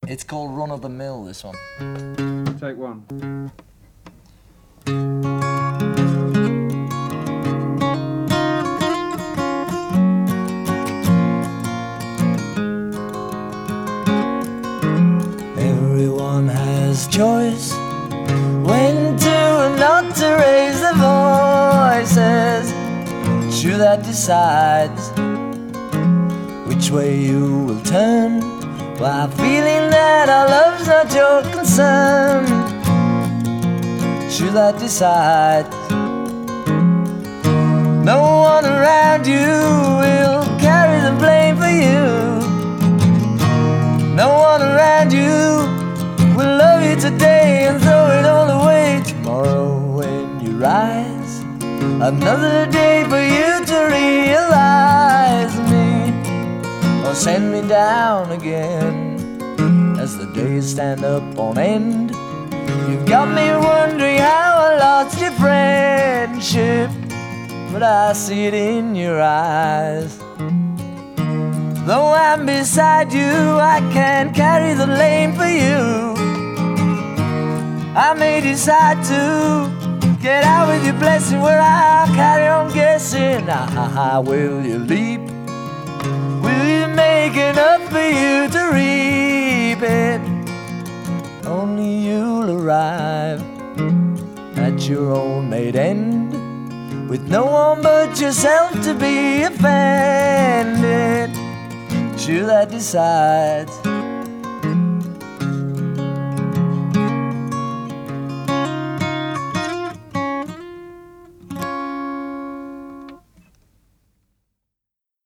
It's called Run of the Mill, this one. Take one. Everyone has choice when to and not to raise their voices. It's you that decides which way you will turn, while feeling that our love's not your concern. It's you that decides. No one around you will carry the blame for you. No one around you will love you today and throw it all away tomorrow when you rise. Another day for you to realize me, or send me down again as the days stand up on end. You've got me wondering how I lost your friendship, but I see it in your eyes. Though I'm beside you, I can't carry the blame for you. I may decide to get out with your blessing, where I'll carry on guessing. Will you leap? Will you make enough for you to reap it? Only you'll arrive at your own made end, with no one but yourself to be offended. It's you that decides.